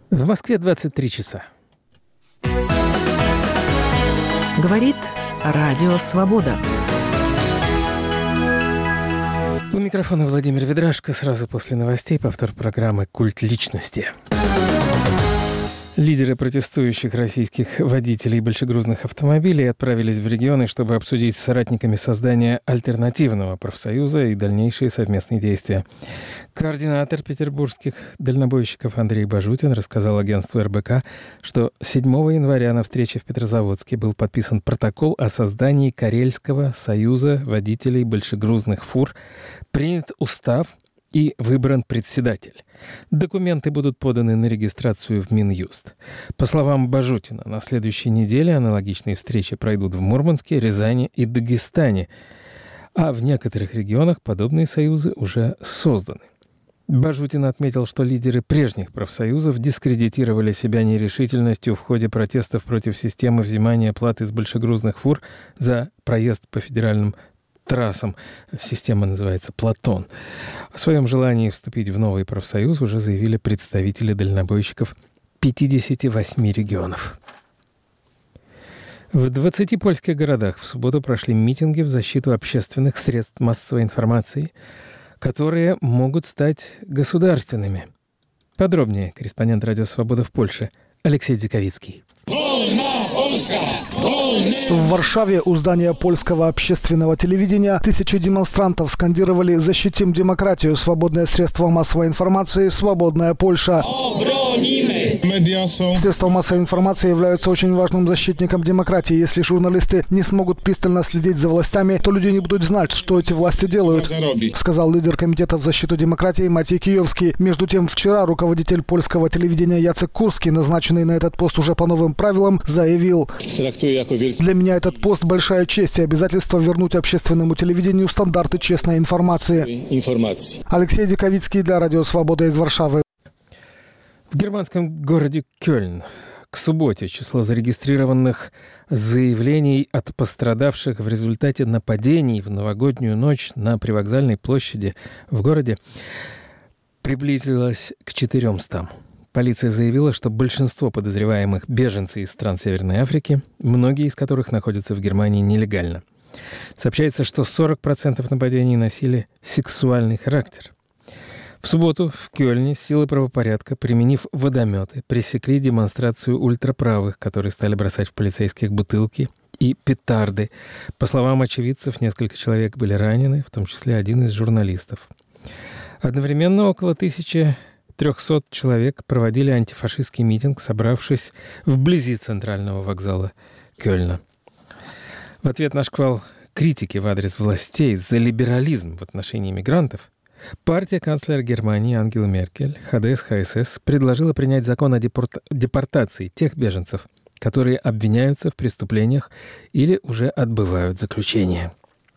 В Москве 23 часа. Говорит Радио Свобода. У микрофона Владимир Ведрашко. Сразу после новостей повтор программы «Культ личности». Лидеры протестующих российских водителей большегрузных автомобилей отправились в регионы, чтобы обсудить с соратниками создание альтернативного профсоюза и дальнейшие совместные действия. Координатор петербургских дальнобойщиков Андрей Бажутин рассказал агентству РБК, что 7 января на встрече в Петрозаводске был подписан протокол о создании Карельского союза водителей большегрузных фур, принят устав и выбран председатель. Документы будут поданы на регистрацию в Минюст. По словам Бажутина, на следующей неделе аналогичные встречи пройдут в Мурманске, Рязани и Дагестане, а в некоторых регионах подобные союзы уже созданы. Бажутин отметил, что лидеры прежних профсоюзов дискредитировали себя нерешительностью в ходе протестов против системы взимания платы с большегрузных фур за проезд по федеральным трассам. Система называется «Платон». О своем желании вступить в новый профсоюз уже заявили представители дальнобойщиков 58 регионов. В 20 польских городах в субботу прошли митинги в защиту общественных средств массовой информации, которые могут стать государственными. Подробнее корреспондент «Радио Свобода» в Польше Алексей Дзиковицкий. В Варшаве у здания польского общественного телевидения тысячи демонстрантов скандировали «Защитим демократию! Свободное средство массовой информации! Свободная Польша!». Средства массовой информации являются очень важным защитником демократии. Если журналисты не смогут пристально следить за властями, то люди не будут знать, что эти власти делают, сказал лидер комитета в защиту демократии Матей Киевский. Между тем, вчера руководитель польского телевидения Яцек Курский, назначенный на этот пост уже по новым правилам, заявил: «Для меня этот пост – большая честь и обязательство вернуть общественному телевидению стандарты честной информации». Алексей Диковицкий для Радио Свобода из Варшавы. В германском городе Кёльн к субботе число зарегистрированных заявлений от пострадавших в результате нападений в новогоднюю ночь на привокзальной площади в городе приблизилось к 400. Полиция заявила, что большинство подозреваемых – беженцы из стран Северной Африки, многие из которых находятся в Германии нелегально. Сообщается, что 40% нападений носили сексуальный характер. В субботу в Кёльне силы правопорядка, применив водометы, пресекли демонстрацию ультраправых, которые стали бросать в полицейских бутылки и петарды. По словам очевидцев, несколько человек были ранены, в том числе один из журналистов. Одновременно около 1300 человек проводили антифашистский митинг, собравшись вблизи центрального вокзала Кёльна. В ответ на шквал критики в адрес властей за либерализм в отношении мигрантов, партия канцлера Германии Ангелы Меркель, ХДС-ХСС, предложила принять закон о депортации тех беженцев, которые обвиняются в преступлениях или уже отбывают заключение.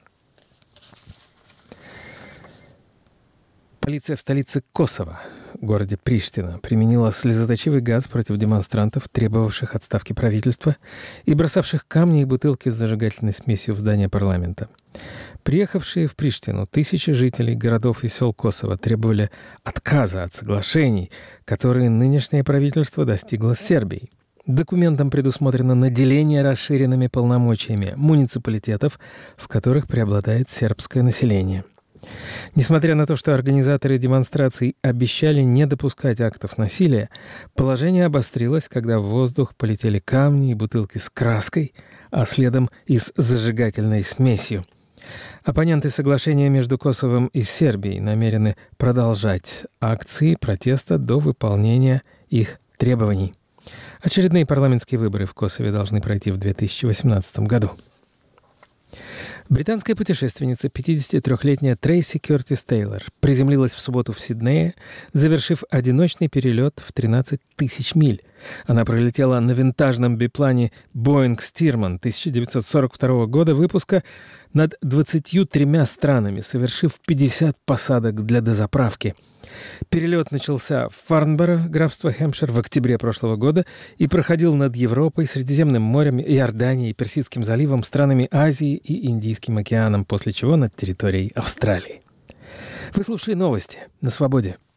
Полиция в столице Косово, городе Приштина, применила слезоточивый газ против демонстрантов, требовавших отставки правительства и бросавших камни и бутылки с зажигательной смесью в здание парламента. Приехавшие в Приштину тысячи жителей городов и сел Косово требовали отказа от соглашений, которые нынешнее правительство достигло с Сербией. Документом предусмотрено наделение расширенными полномочиями муниципалитетов, в которых преобладает сербское население. Несмотря на то, что организаторы демонстраций обещали не допускать актов насилия, положение обострилось, когда в воздух полетели камни и бутылки с краской, а следом и с зажигательной смесью. Оппоненты соглашения между Косовом и Сербией намерены продолжать акции протеста до выполнения их требований. Очередные парламентские выборы в Косове должны пройти в 2018 году. Британская путешественница, 53-летняя Трейси Кёртис Тейлор, приземлилась в субботу в Сиднее, завершив одиночный перелет в 13 тысяч миль. Она пролетела на винтажном биплане Boeing Stearman 1942 года выпуска над 23 странами, совершив 50 посадок для дозаправки. Перелет начался в Фарнборо, графство Хэмпшир, в октябре прошлого года и проходил над Европой, Средиземным морем, Иорданией, Персидским заливом, странами Азии и Индийским океаном, после чего над территорией Австралии. Вы слушали новости на Свободе.